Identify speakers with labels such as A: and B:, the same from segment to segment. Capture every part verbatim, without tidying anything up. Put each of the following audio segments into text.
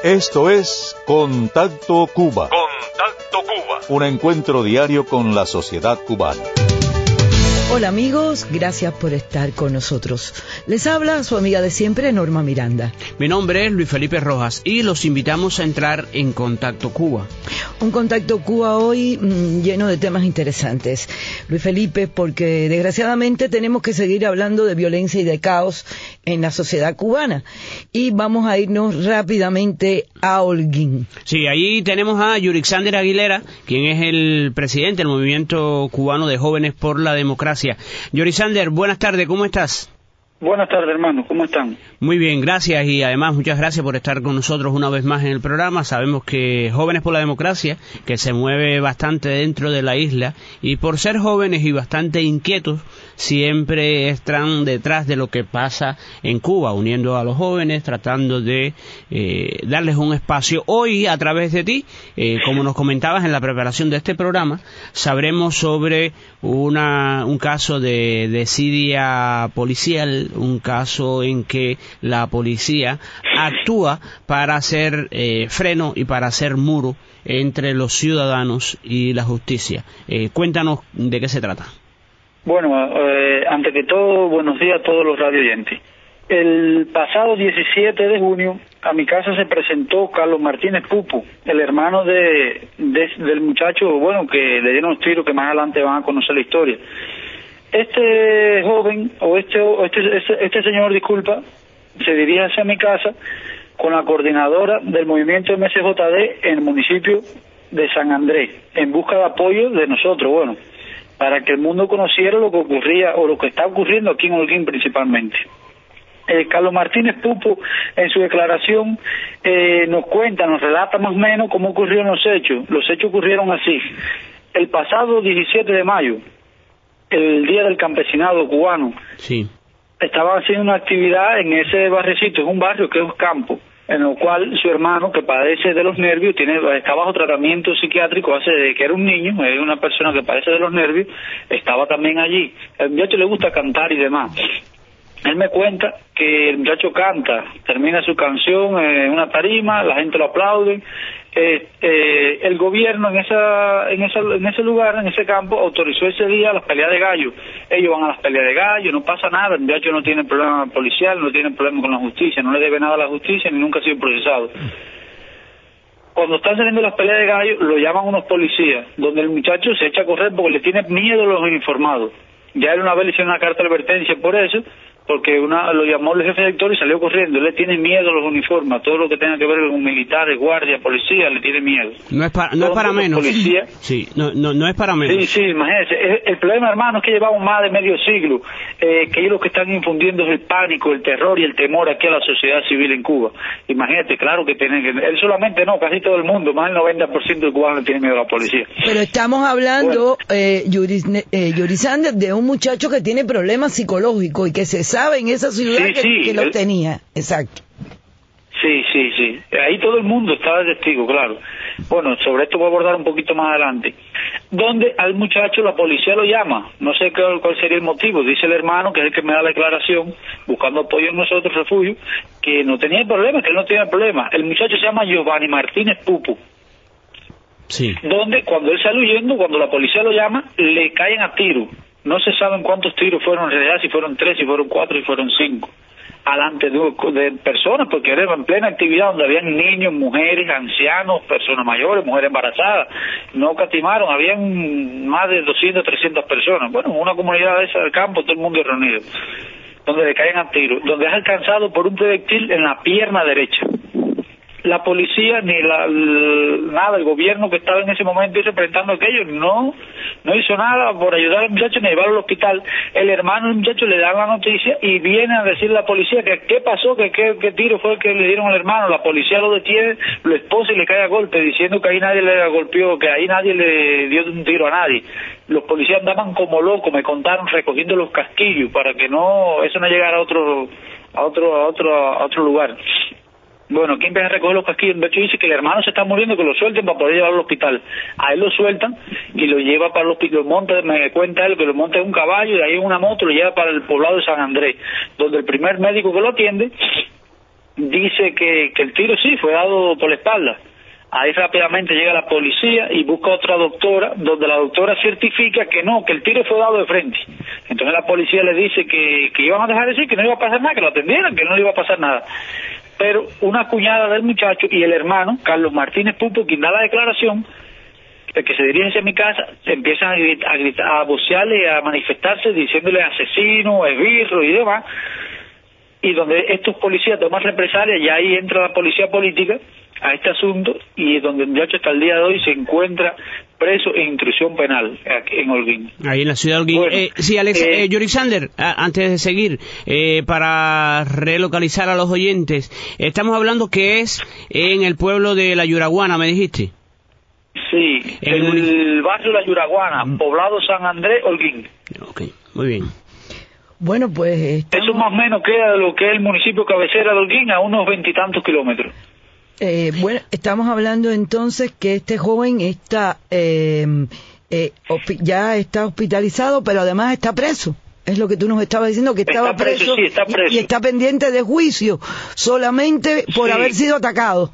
A: Esto es Contacto Cuba.
B: Contacto Cuba.
A: Un encuentro diario con la sociedad cubana.
C: Hola amigos, gracias por estar con nosotros. Les habla su amiga de siempre, Norma Miranda.
D: Mi nombre es Luis Felipe Rojas y los invitamos a entrar en Contacto Cuba.
C: Un Contacto Cuba hoy mmm, lleno de temas interesantes. Luis Felipe, porque desgraciadamente tenemos que seguir hablando de violencia y de caos en la sociedad cubana. Y vamos a irnos rápidamente a Holguín.
D: Sí, ahí tenemos a Yurixander Aguilera, quien es el presidente del Movimiento Cubano de Jóvenes por la Democracia. Yurixander, buenas tardes, ¿cómo estás?
E: Buenas tardes, hermano, ¿cómo están?
D: Muy bien, gracias, y además muchas gracias por estar con nosotros una vez más en el programa. Sabemos que Jóvenes por la Democracia, que se mueve bastante dentro de la isla, y por ser jóvenes y bastante inquietos, siempre están detrás de lo que pasa en Cuba, uniendo a los jóvenes, tratando de eh, darles un espacio. Hoy, a través de ti, eh, como nos comentabas en la preparación de este programa, sabremos sobre una, un caso de desidia policial, un caso en que la policía actúa para hacer eh, freno y para hacer muro entre los ciudadanos y la justicia. Eh, cuéntanos de qué se trata.
E: Bueno, eh, antes que todo, buenos días a todos los radioyentes. El pasado diecisiete de junio a mi casa se presentó Carlos Martínez Pupo, el hermano de, de del muchacho, bueno, que le dieron los tiros, que más adelante van a conocer la historia. Este joven, o este, este, este, este señor, disculpa, se dirige hacia mi casa con la coordinadora del movimiento M S J D en el municipio de San Andrés, en busca de apoyo de nosotros, bueno, para que el mundo conociera lo que ocurría, o lo que está ocurriendo aquí en Holguín principalmente. Eh, Carlos Martínez Pupo, en su declaración, eh, nos cuenta, nos relata más o menos cómo ocurrieron los hechos. Los hechos ocurrieron así. El pasado diecisiete de mayo, el Día del Campesinado Cubano,
D: sí,
E: estaban haciendo una actividad en ese barrecito, es un barrio que es campo, en el cual su hermano, que padece de los nervios, tiene está bajo tratamiento psiquiátrico hace de que era un niño, es una persona que padece de los nervios, estaba también allí. El muchacho le gusta cantar y demás. Él me cuenta que el muchacho canta, termina su canción en una tarima, la gente lo aplaude. Eh, eh, el gobierno en esa, en esa, en ese lugar, en ese campo, autorizó ese día las peleas de gallo. Ellos van a las peleas de gallo, no pasa nada, el muchacho no tiene problema policial, no tiene problema con la justicia, no le debe nada a la justicia, ni nunca ha sido procesado. Cuando están saliendo las peleas de gallo, lo llaman unos policías, donde el muchacho se echa a correr porque le tiene miedo a los uniformados. Ya él una vez le hicieron una carta de advertencia por eso, porque una lo llamó el jefe de sector y salió corriendo. Él le tiene miedo a los uniformes, a todo lo que tenga que ver con militares, guardias, policía, le tiene miedo.
D: No es para, no es para menos.
E: Policía,
D: sí, no, no, no es para menos.
E: Sí, sí, imagínense. El, el problema, hermano, es que llevamos más de medio siglo, eh, que ellos lo que están infundiendo es el pánico, el terror y el temor aquí a la sociedad civil en Cuba. Imagínate, claro que tienen que... Él solamente no, casi todo el mundo, más del noventa por ciento de cubanos tiene miedo a la policía.
C: Pero estamos hablando, bueno, eh, Yuris, eh, Yurisander, de un muchacho que tiene problemas psicológicos y que se sabe en esa ciudad
E: sí,
C: que,
E: sí,
C: que lo
E: él...
C: tenía. Exacto.
E: Sí, sí, sí. Ahí todo el mundo estaba de testigo, claro. Bueno, sobre esto voy a abordar un poquito más adelante. Donde al muchacho la policía lo llama. No sé cuál, cuál sería el motivo. Dice el hermano, que es el que me da la declaración, buscando apoyo en nosotros, refugio, que no tenía problema, que él no tenía problema. El muchacho se llama Giovanni Martínez Pupo.
D: Sí.
E: Donde cuando él sale huyendo, cuando la policía lo llama, le caen a tiro. No se saben cuántos tiros fueron en realidad, si fueron tres, si fueron cuatro, si fueron cinco. Alante de, de personas, porque era en plena actividad donde habían niños, mujeres, ancianos, personas mayores, mujeres embarazadas. No catimaron, habían más de doscientas, trescientas personas. Bueno, una comunidad de esa del campo, todo el mundo reunido, donde le caen a tiro, donde es alcanzado por un proyectil en la pierna derecha. La policía ni la, la nada, el gobierno que estaba en ese momento representando aquello, no no hizo nada por ayudar al muchacho ni llevarlo al hospital. El hermano del muchacho le da la noticia y viene a decirle a la policía que qué pasó, que qué, qué tiro fue el que le dieron al hermano. La policía lo detiene, lo esposa y le cae a golpe, diciendo que ahí nadie le golpeó, que ahí nadie le dio un tiro a nadie. Los policías andaban como locos, me contaron, recogiendo los casquillos para que no eso no llegara a otro a otro a otro a otro lugar. Bueno, ¿quién viene a recoger los casquillos? De hecho dice que el hermano se está muriendo, que lo suelten para poder llevarlo al hospital. A él lo sueltan y lo lleva para el hospital, lo monta, me cuenta él que lo monta en un caballo y de ahí en una moto lo lleva para el poblado de San Andrés, donde el primer médico que lo atiende dice que, que el tiro sí fue dado por la espalda. Ahí rápidamente llega la policía y busca otra doctora, donde la doctora certifica que no, que el tiro fue dado de frente. Entonces la policía le dice que, que iban a dejar de decir que no iba a pasar nada, que lo atendieran, que no le iba a pasar nada. Pero una cuñada del muchacho y el hermano, Carlos Martínez Pupo, quien da la declaración, que se dirige hacia mi casa, empiezan a gritar, a, gritar, a vocearle, a manifestarse, diciéndole asesino, esbirro y demás. Y donde estos policías toman represalias, y ahí entra la policía política a este asunto, y donde el muchacho hasta el día de hoy se encuentra preso en intrusión penal aquí en Holguín.
D: Ahí en la ciudad de Holguín. Bueno, eh, sí, Alex, eh, eh, Yurixander, antes de seguir, eh, para relocalizar a los oyentes, estamos hablando que es en el pueblo de La Yuraguana, ¿me dijiste?
E: Sí, el, el barrio La Yuraguana, poblado San Andrés, Holguín.
D: Ok, muy bien.
C: Bueno, pues... Estamos...
E: Eso más o menos queda de lo que es el municipio cabecera de Holguín, a unos veintitantos kilómetros.
C: Eh, bueno, estamos hablando entonces que este joven está eh, eh, ya está hospitalizado, pero además está preso. Es lo que tú nos estabas diciendo, que estaba
E: está preso,
C: preso,
E: sí, está preso.
C: Y, y está pendiente de juicio solamente por sí. haber sido atacado.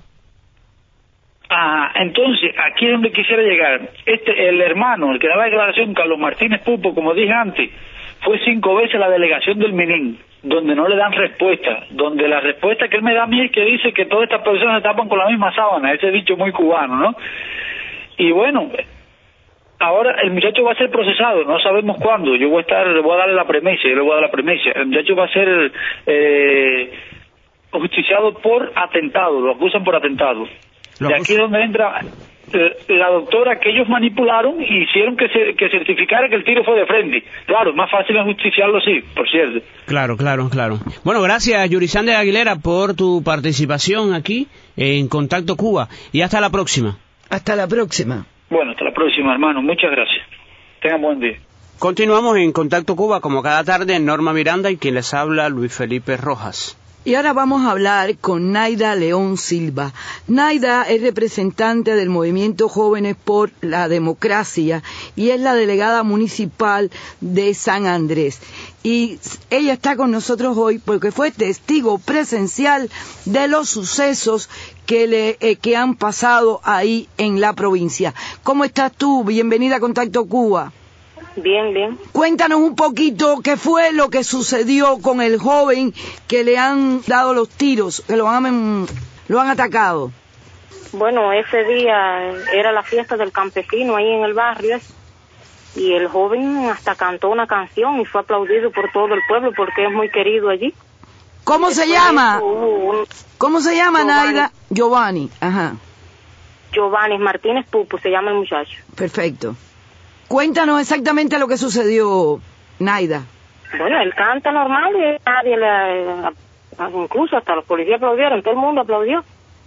E: Ah, entonces, aquí es donde quisiera llegar. Este, el hermano, el que da la declaración, Carlos Martínez Pupo, como dije antes, fue cinco veces a la delegación del Minin, donde no le dan respuesta, donde la respuesta que él me da a mí es que dice que todas estas personas se tapan con la misma sábana, ese dicho muy cubano, ¿no? Y bueno, ahora el muchacho va a ser procesado, no sabemos cuándo, yo voy a estar, le voy a darle la premisa, yo le voy a dar la premisa, el muchacho va a ser eh, justiciado por atentado, lo acusan por atentado. De aquí es donde entra la doctora que ellos manipularon y hicieron que se que certificara que el tiro fue de frente. Claro, más fácil es justiciarlo así, por cierto.
D: Claro, claro, claro. Bueno, gracias Yurixander Aguilera por tu participación aquí en Contacto Cuba y hasta la próxima.
C: Hasta la próxima.
E: Bueno, hasta la próxima, hermano. Muchas gracias. Tengan buen día.
D: Continuamos en Contacto Cuba como cada tarde, Norma Miranda y quien les habla, Luis Felipe Rojas.
C: Y ahora vamos a hablar con Naida León Silva. Naida es representante del Movimiento Jóvenes por la Democracia y es la delegada municipal de San Andrés. Y ella está con nosotros hoy porque fue testigo presencial de los sucesos que, le, eh, que han pasado ahí en la provincia. ¿Cómo estás tú? Bienvenida a Contacto Cuba.
B: Bien, bien.
C: Cuéntanos un poquito qué fue lo que sucedió con el joven que le han dado los tiros, que lo han, lo han atacado.
B: Bueno, ese día era la fiesta del campesino ahí en el barrio y el joven hasta cantó una canción y fue aplaudido por todo el pueblo porque es muy querido allí.
C: ¿Cómo
B: Después
C: se llama?
B: Un...
C: ¿Cómo se llama,
B: Giovanni.
C: Naida? Giovanni, ajá.
B: Giovanni Martínez Pupo se llama el muchacho.
C: Perfecto. Cuéntanos exactamente lo que sucedió, Naida.
B: Bueno, él canta normal y nadie le... Incluso hasta los policías aplaudieron, todo el mundo aplaudió.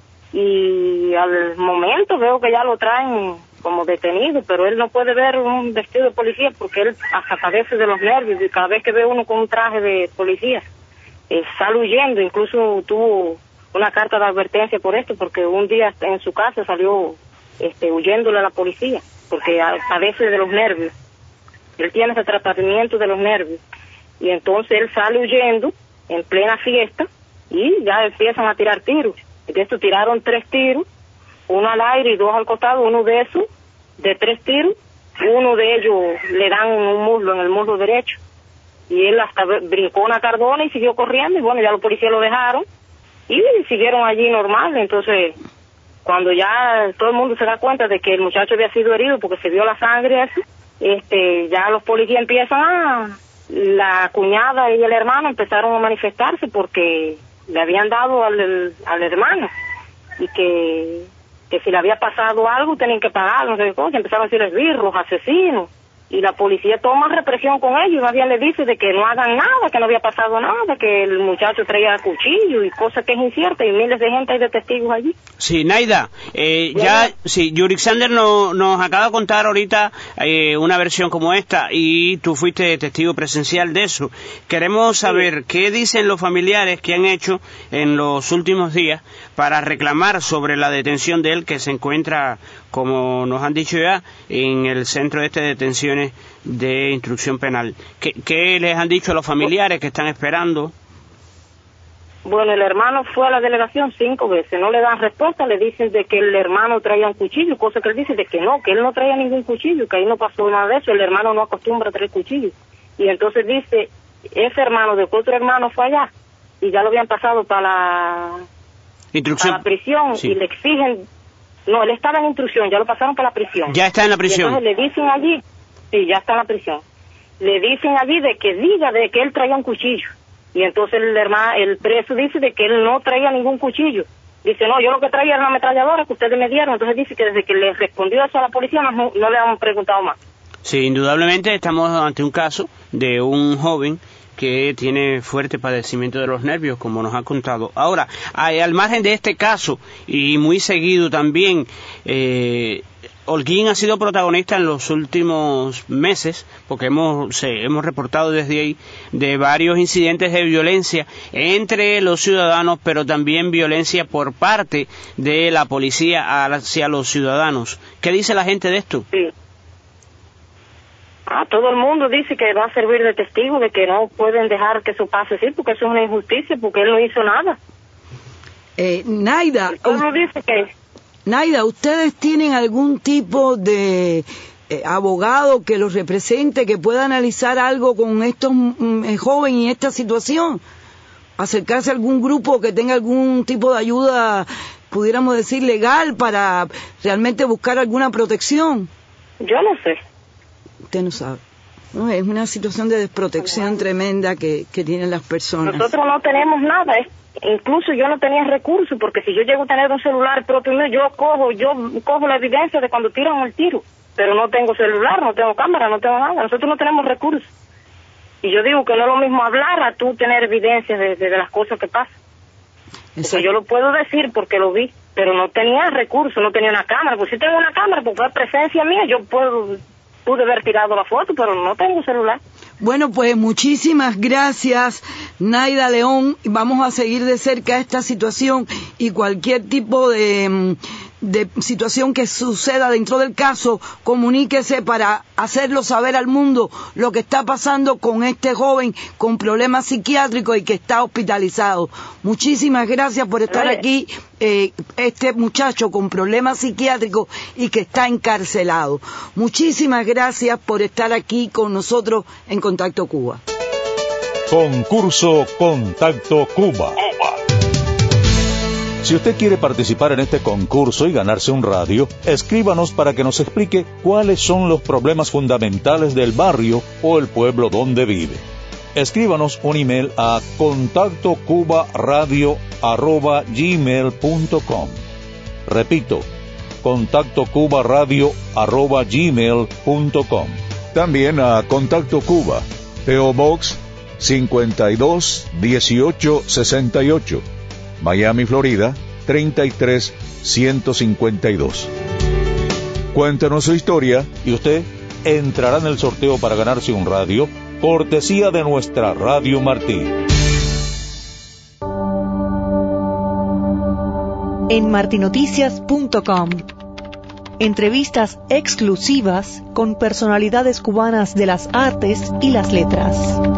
B: Y al momento veo que ya lo traen como detenido, pero él no puede ver un vestido de policía porque él hasta padece de los nervios y cada vez que ve uno con un traje de policía, eh, sale huyendo. Incluso tuvo una carta de advertencia por esto porque un día en su casa salió este, huyéndole a la policía, porque padece de los nervios. Él tiene ese tratamiento de los nervios. Y entonces él sale huyendo en plena fiesta y ya empiezan a tirar tiros. De esto tiraron tres tiros, uno al aire y dos al costado. Uno de esos, de tres tiros, uno de ellos le dan un muslo, en el muslo derecho. Y él hasta brincó una cardona y siguió corriendo. Y bueno, ya los policías lo dejaron y siguieron allí normal. Entonces, cuando ya todo el mundo se da cuenta de que el muchacho había sido herido porque se vio la sangre, eso, este, ya los policías empiezan a... La cuñada y el hermano empezaron a manifestarse porque le habían dado al, al hermano y que, que si le había pasado algo tenían que pagar, no sé qué cosa. Empezaron a decir esbirros, asesinos. Y la policía toma represión con ellos y más bien le dice de que no hagan nada, que no había pasado nada, que el muchacho traía cuchillo y cosas que es incierta y miles de gente hay de testigos allí.
D: Sí, Naida, eh, ya, sí, Yurixander no, nos acaba de contar ahorita eh, una versión como esta y tú fuiste testigo presencial de eso. Queremos saber sí. qué dicen los familiares que han hecho en los últimos días para reclamar sobre la detención de él que se encuentra, como nos han dicho ya, en el centro este de detenciones de instrucción penal. ¿Qué, qué les han dicho a los familiares que están esperando?
B: Bueno, el hermano fue a la delegación cinco veces, no le dan respuesta, le dicen de que el hermano traía un cuchillo, cosa que él dice de que no, que él no traía ningún cuchillo, que ahí no pasó nada de eso, el hermano no acostumbra a traer cuchillo. Y entonces dice, ese hermano de otro hermano fue allá, y ya lo habían pasado para la,
D: Instrucción.
B: para la prisión,
D: Sí.
B: y le exigen, no, él estaba en instrucción, ya lo pasaron para la prisión.
D: Ya está en la prisión.
B: Y entonces le dicen allí, sí, ya está en la prisión, le dicen allí de que diga de que él traía un cuchillo. Y entonces el hermano, el preso dice de que él no traía ningún cuchillo. Dice, no, yo lo que traía era una ametralladora que ustedes me dieron. Entonces dice que desde que le respondió eso a la policía no, no le han preguntado más.
D: Sí, indudablemente estamos ante un caso de un joven que tiene fuerte padecimiento de los nervios, como nos ha contado. Ahora, hay, al margen de este caso, y muy seguido también, eh, Holguín ha sido protagonista en los últimos meses, porque hemos, se, hemos reportado desde ahí de varios incidentes de violencia entre los ciudadanos, pero también violencia por parte de la policía hacia los ciudadanos. ¿Qué dice la gente de esto?
B: Sí. Ah, todo el mundo dice que va a servir de testigo, de que no pueden dejar que eso pase así, porque eso es una injusticia, porque él no hizo nada.
C: Eh, Naida,
B: El pueblo dice que...
C: Naida, ¿ustedes tienen algún tipo de eh, abogado que los represente, que pueda analizar algo con estos mm, jóvenes y esta situación? Acercarse a algún grupo que tenga algún tipo de ayuda, pudiéramos decir, legal para realmente buscar alguna protección.
B: Yo no sé.
C: Usted no sabe. No, es una situación de desprotección tremenda que, que tienen las personas.
B: Nosotros no tenemos nada, ¿eh? Incluso yo no tenía recursos, porque si yo llego a tener un celular propio mío, yo cojo, yo cojo la evidencia de cuando tiran el tiro, pero no tengo celular, no tengo cámara, no tengo nada, nosotros no tenemos recursos. Y yo digo que no es lo mismo hablar a tú tener evidencia de, de, de las cosas que pasan. Porque yo lo puedo decir porque lo vi, pero no tenía recursos, no tenía una cámara, pues si tengo una cámara, porque es presencia mía, yo puedo, pude haber tirado la foto, pero no tengo celular.
C: Bueno, pues muchísimas gracias, Naida León. Vamos a seguir de cerca esta situación y cualquier tipo de, de situación que suceda dentro del caso, comuníquese para hacerlo saber al mundo lo que está pasando con este joven con problemas psiquiátricos y que está hospitalizado. Muchísimas gracias por estar aquí, eh, este muchacho con problemas psiquiátricos y que está encarcelado. Muchísimas gracias por estar aquí con nosotros en Contacto Cuba.
A: Concurso Contacto Cuba. Si usted quiere participar en este concurso y ganarse un radio, escríbanos para que nos explique cuáles son los problemas fundamentales del barrio o el pueblo donde vive. Escríbanos un email a contacto cuba radio arroba gmail punto com. Repito, contacto cuba radio arroba gmail punto com. También a Contacto Cuba, P O Box cincuenta y dos dieciocho sesenta y ocho, Miami, Florida treinta y tres ciento cincuenta y dos. Cuéntenos su historia y usted entrará en el sorteo para ganarse un radio, cortesía de nuestra Radio Martí.
F: En martinoticias punto com. Entrevistas exclusivas con personalidades cubanas de las artes y las letras.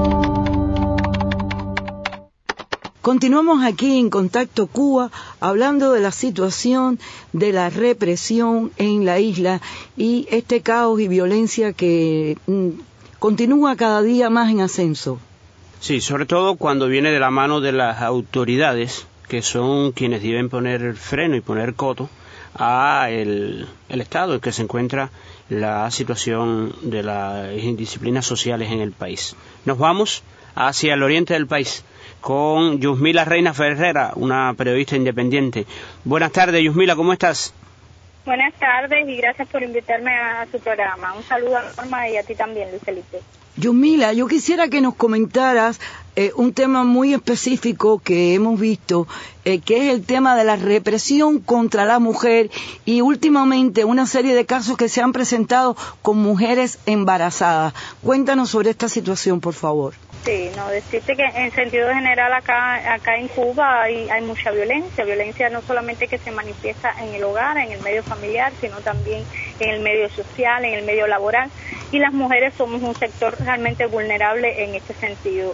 C: Continuamos aquí en Contacto Cuba hablando de la situación de la represión en la isla y este caos y violencia que mm, continúa cada día más en ascenso.
D: Sí, sobre todo cuando viene de la mano de las autoridades, que son quienes deben poner el freno y poner coto a el, el estado en que se encuentra la situación de las indisciplinas sociales en el país. Nos vamos hacia el oriente del país con Yusmila Reina Ferrera, una periodista independiente. Buenas tardes, Yusmila, ¿cómo estás?
G: Buenas tardes y gracias por invitarme a su programa. Un saludo a Norma y a ti también, Luis Felipe.
C: Yusmila, yo quisiera que nos comentaras eh, un tema muy específico que hemos visto, eh, que es el tema de la represión contra la mujer y últimamente una serie de casos que se han presentado con mujeres embarazadas. Cuéntanos sobre esta situación, por favor.
G: Sí, no, decirte que en sentido general acá acá en Cuba hay, hay mucha violencia, violencia no solamente que se manifiesta en el hogar, en el medio familiar, sino también en el medio social, en el medio laboral, y las mujeres somos un sector realmente vulnerable en este sentido.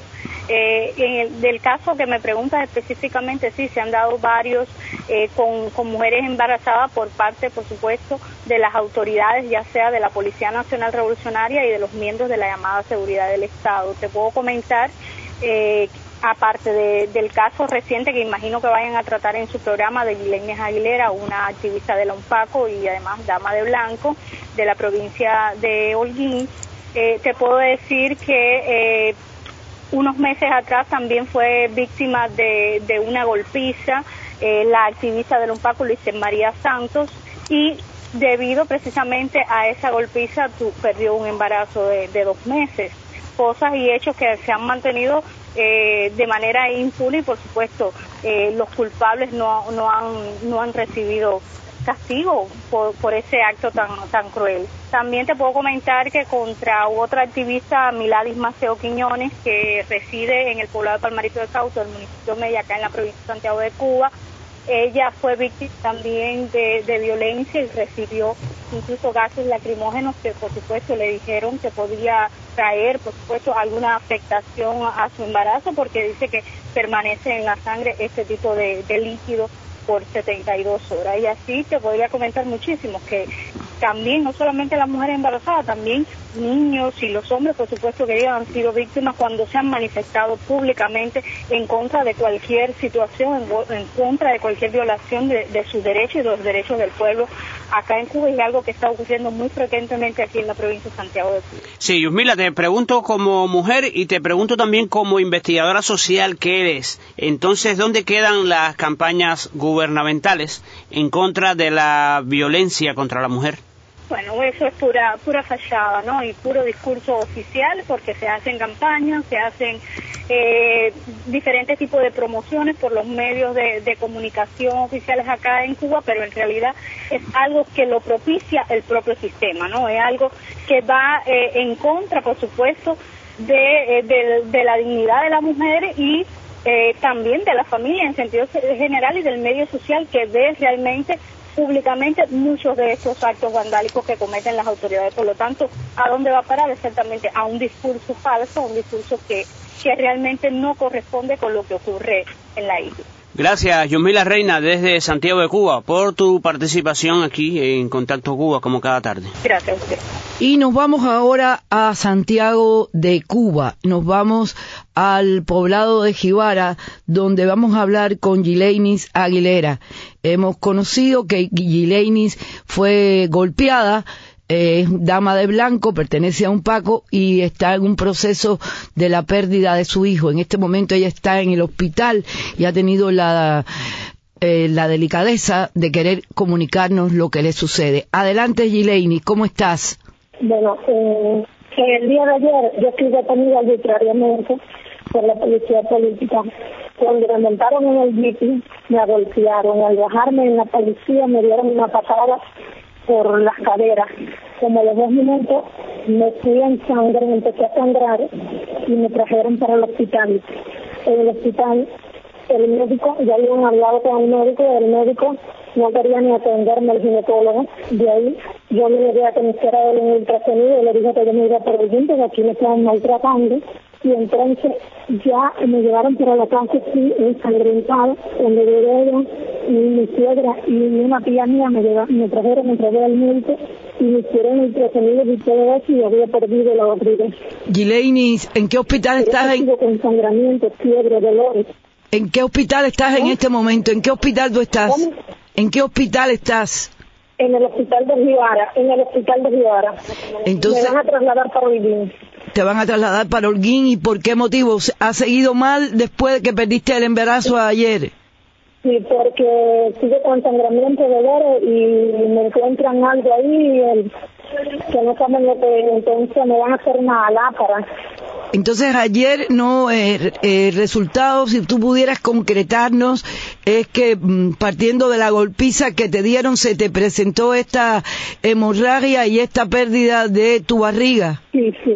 G: Eh, en el, del caso que me preguntas específicamente, sí, se han dado varios eh, con, con mujeres embarazadas por parte, por supuesto, de las autoridades, ya sea de la Policía Nacional Revolucionaria y de los miembros de la llamada Seguridad del Estado. Te puedo comentar, eh, aparte de, del caso reciente que imagino que vayan a tratar en su programa de Gilenis Aguilera, una activista de la UNPACO y además dama de blanco de la provincia de Holguín, eh, te puedo decir que eh, unos meses atrás también fue víctima de, de una golpiza, eh, la activista de la UNPACO, Luis María Santos, y debido precisamente a esa golpiza tu, perdió un embarazo de, de dos meses. Cosas y hechos que se han mantenido eh, de manera impune y por supuesto eh, los culpables no, no, han, no han recibido castigo por, por ese acto tan, tan cruel. También te puedo comentar que contra otra activista, Miladis Maceo Quiñones, que reside en el poblado de Palmarito de Cauto, el municipio Mella, acá en la provincia de Santiago de Cuba, ella fue víctima también de, de violencia y recibió incluso gases lacrimógenos que por supuesto le dijeron que podía traer por supuesto alguna afectación a su embarazo porque dice que permanece en la sangre este tipo de, de líquido por setenta y dos horas. Y así te podría comentar muchísimo que también no solamente las mujeres embarazadas, también niños y los hombres, por supuesto, que ellos han sido víctimas cuando se han manifestado públicamente en contra de cualquier situación, en, en contra de cualquier violación de, de sus derechos y de los derechos del pueblo acá en Cuba, y es algo que está ocurriendo muy frecuentemente aquí en la provincia de Santiago de Cuba.
D: Sí, Yusmila, te pregunto como mujer y te pregunto también como investigadora social que eres. Entonces, ¿dónde quedan las campañas gubernamentales en contra de la violencia contra la mujer?
G: Bueno, eso es pura pura fachada, ¿no? Y puro discurso oficial, porque se hacen campañas, se hacen eh, diferentes tipos de promociones por los medios de, de comunicación oficiales acá en Cuba, pero en realidad es algo que lo propicia el propio sistema, ¿no? Es algo que va eh, en contra, por supuesto, de, eh, de, de la dignidad de la mujer y eh, también de la familia en sentido general y del medio social que ve realmente públicamente muchos de estos actos vandálicos que cometen las autoridades. Por lo tanto, ¿a dónde va a parar? Exactamente a un discurso falso, un discurso que, que realmente no corresponde con lo que ocurre en la isla.
D: Gracias, Yusmila Reina, desde Santiago de Cuba, por tu participación aquí en Contacto Cuba, como cada tarde.
G: Gracias a usted.
C: Y nos vamos ahora a Santiago de Cuba. Nos vamos al poblado de Jibara, donde vamos a hablar con Gilenis Aguilera. Hemos conocido que Gilenis fue golpeada, es eh, dama de blanco, pertenece a UNPACO y está en un proceso de la pérdida de su hijo. En este momento ella está en el hospital y ha tenido la, eh, la delicadeza de querer comunicarnos lo que le sucede. Adelante, Gilenis, ¿cómo estás?
H: Bueno, eh, el día de ayer yo fui detenida arbitrariamente por la policía política. Cuando me montaron en el jeep, me golpearon. Al bajarme en la policía me dieron una patada por las caderas. Como a los dos minutos me fui en sangre, me empecé a sangrar y me trajeron para el hospital. En el hospital el médico, ya habían hablado con el médico, el médico no quería ni atenderme, el ginecólogo. De ahí yo me llegué a que me hiciera el ultrasonido y le dije que yo me iba por el diente, que aquí me estaban maltratando. Y entonces ya me llevaron para la casa así, ensangrentada, donde llegué ella y mi suegra y una tía mía me, lleva, me trajeron, me trajeron al médico y me hicieron el ultrasonido y todo eso y había perdido la barriga.
C: Gilenis, ¿en qué hospital
H: Pero
C: estás? En...
H: con ensangramiento, fiebre, dolores.
C: ¿En qué hospital estás en este momento? ¿En qué hospital tú estás?
H: ¿Cómo?
C: ¿En qué hospital estás?
H: En el hospital de Jibara, en el hospital de Jibara.
C: Entonces,
H: me van a trasladar para Holguín.
C: Te van a trasladar para Holguín, ¿y por qué motivo? ¿Has seguido mal después de que perdiste el embarazo ayer?
H: Sí, porque sigue con sangramiento de dolores y me encuentran algo ahí el, que no saben lo que, entonces me van a hacer una lápara.
C: Entonces ayer no, eh, eh, resultado, si tú pudieras concretarnos, es que mm, partiendo de la golpiza que te dieron, se te presentó esta hemorragia y esta pérdida de tu barriga.
H: Sí, sí.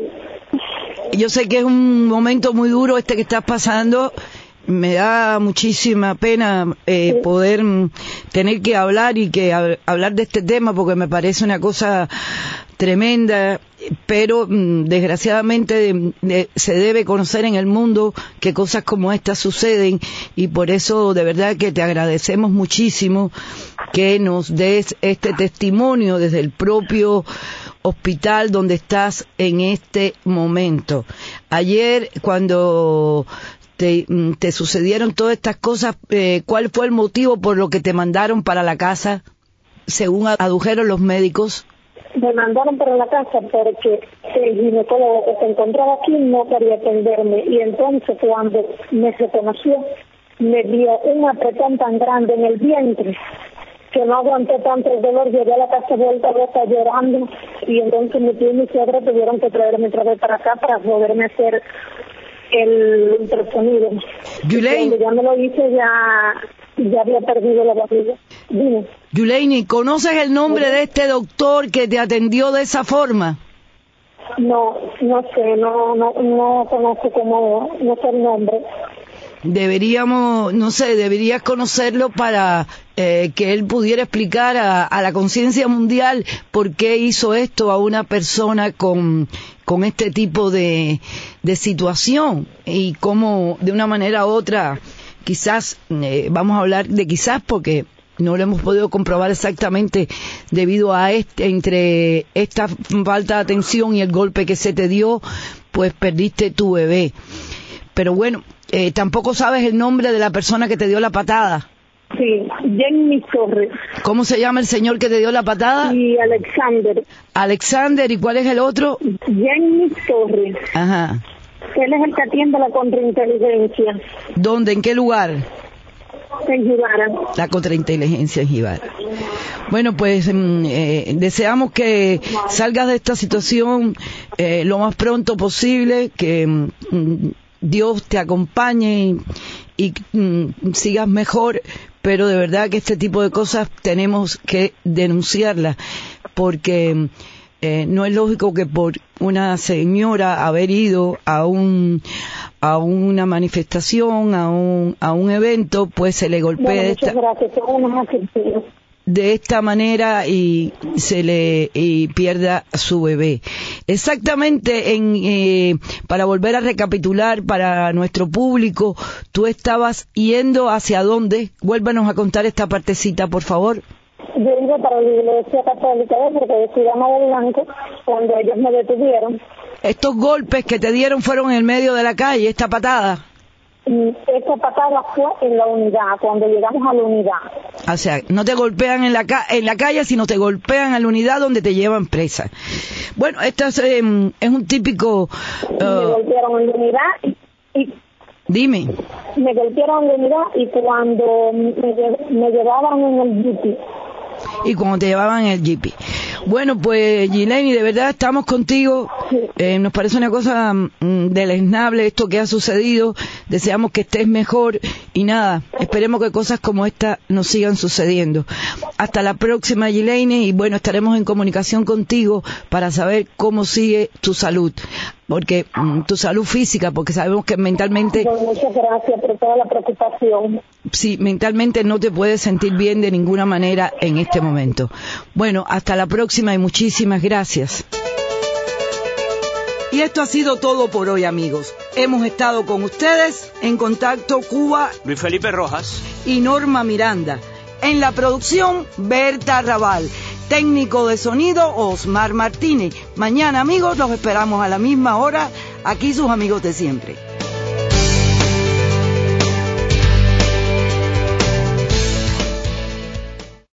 C: Yo sé que es un momento muy duro este que estás pasando. Me da muchísima pena eh, sí. poder mm, tener que hablar y que hab- hablar de este tema, porque me parece una cosa tremenda, pero mm, desgraciadamente de, de, se debe conocer en el mundo que cosas como estas suceden, y por eso de verdad que te agradecemos muchísimo que nos des este testimonio desde el propio hospital donde estás en este momento. Ayer, cuando te, te sucedieron todas estas cosas, eh, ¿cuál fue el motivo por lo que te mandaron para la casa, según adujeron los médicos?
H: Me mandaron para la casa porque el ginecólogo que se encontraba aquí no quería atenderme, y entonces cuando me reconoció me dio un apretón tan grande en el vientre que no aguanté tanto el dolor. Llegué a la casa vuelta loca llorando, y entonces mi tío y mi suegra tuvieron que traerme otra vez para acá para poderme hacer el ultrasonido. Cuando ya me lo hice, ya ya había perdido la barriga. Dime.
C: Yuleini, ¿conoces el nombre de este doctor que te atendió de esa forma?
H: No, no sé, no no no conozco cómo, no sé el nombre.
C: Deberíamos, no sé, deberías conocerlo para eh, que él pudiera explicar a, a la conciencia mundial por qué hizo esto a una persona con, con este tipo de, de situación, y cómo de una manera u otra, quizás, eh, vamos a hablar de quizás porque no lo hemos podido comprobar exactamente debido a este, entre esta falta de atención y el golpe que se te dio, pues perdiste tu bebé. Pero bueno, eh, tampoco sabes el nombre de la persona que te dio la patada.
H: Sí, Jenny Torres.
C: ¿Cómo se llama el señor que te dio la patada?
H: Y Alexander.
C: Alexander, ¿y cuál es el otro?
H: Jenny Torres.
C: Ajá.
H: Él es el que atiende la contrainteligencia.
C: ¿Dónde? ¿En qué lugar?
H: En Jibara.
C: La contrainteligencia en Jibara. Bueno, pues eh, deseamos que salgas de esta situación eh, lo más pronto posible, que mm, Dios te acompañe y, y mm, sigas mejor, pero de verdad que este tipo de cosas tenemos que denunciarlas, porque eh, no es lógico que por una señora haber ido a un a una manifestación, a un a un evento, pues se le golpee
H: bueno,
C: de
H: esta, gracias,
C: de esta manera y se le y pierda a su bebé. Exactamente, en eh, para volver a recapitular para nuestro público, tú estabas yendo hacia dónde. Vuélvanos a contar esta partecita, por favor.
H: Yo iba para la iglesia católica porque decía de Blanco cuando ellos me detuvieron.
C: Estos golpes que te dieron fueron en el medio de la calle, esta patada.
H: Esta patada fue en la unidad, cuando llegamos a la unidad.
C: O sea, no te golpean en la ca en la calle, sino te golpean en la unidad donde te llevan presa. Bueno, esto es, eh, es un típico... Uh...
H: Me golpearon en la unidad y, y...
C: Dime.
H: Me golpearon en la unidad y cuando me, me llevaban en el jeep.
C: Y cuando te llevaban en el jeep. Bueno, pues Yuleini, de verdad estamos contigo. Eh, nos parece una cosa mm, deleznable esto que ha sucedido. Deseamos que estés mejor y nada, esperemos que cosas como esta no sigan sucediendo. Hasta la próxima, Yuleini, y bueno, estaremos en comunicación contigo para saber cómo sigue tu salud. Porque mm, tu salud física, porque sabemos que mentalmente...
H: Bueno, muchas gracias por toda la preocupación.
C: Sí, mentalmente no te puedes sentir bien de ninguna manera en este momento. Bueno, hasta la próxima y muchísimas gracias. Y esto ha sido todo por hoy, amigos. Hemos estado con ustedes en Contacto Cuba,
D: Luis Felipe Rojas
C: y Norma Miranda. En la producción, Berta Raval. Técnico de sonido, Osmar Martínez. Mañana, amigos, los esperamos a la misma hora, aquí sus amigos de siempre.